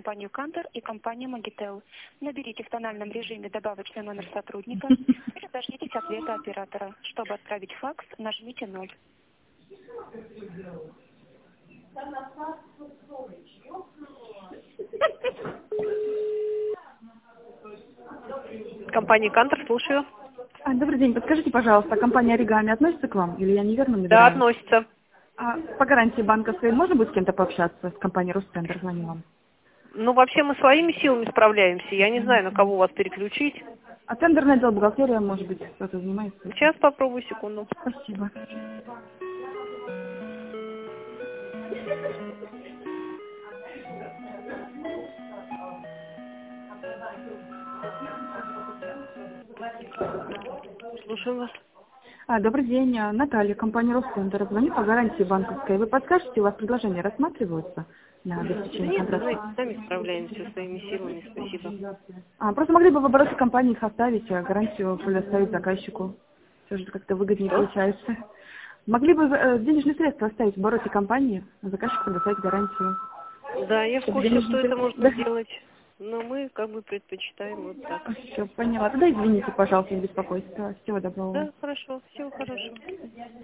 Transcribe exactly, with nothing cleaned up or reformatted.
компанию «Кантор» и компанию «Магител». Наберите в тональном режиме добавочный номер сотрудника или дождитесь ответа оператора. Чтобы отправить факс, нажмите ноль. Компания «Кантор», слушаю. А, добрый день. Подскажите, пожалуйста, компания «Оригами» относится к вам? Или я неверно набираю? Да, относится. А по гарантии банковской можно будет с кем-то пообщаться? С компанией «Ростендер» звоню вам. Ну, вообще мы своими силами справляемся. Я не знаю, на кого вас переключить. А тендерный отдел бухгалтерия, может быть, кто-то занимается? Сейчас попробую, секунду. Спасибо. Слушаю вас. А, добрый день. А, Наталья, компания «Ростендер». Звоню по гарантии банковской. Вы подскажете, у вас предложения рассматриваются на Да обеспечение нет, вы контракта? знаете, сами справляемся своими силами, спасибо. А, просто могли бы в обороте компании их оставить, а гарантию предоставить заказчику. Все же как-то выгоднее Что? получается. Могли бы э, денежные средства оставить в обороте компании, а заказчику предоставить гарантию. Да, я в Чтобы курсе, что денежные это средства- можно Да. сделать. Но мы как бы предпочитаем вот так. Все, поняла. Тогда извините, пожалуйста, за беспокойство. Всего доброго. Да, хорошо, всего хорошего.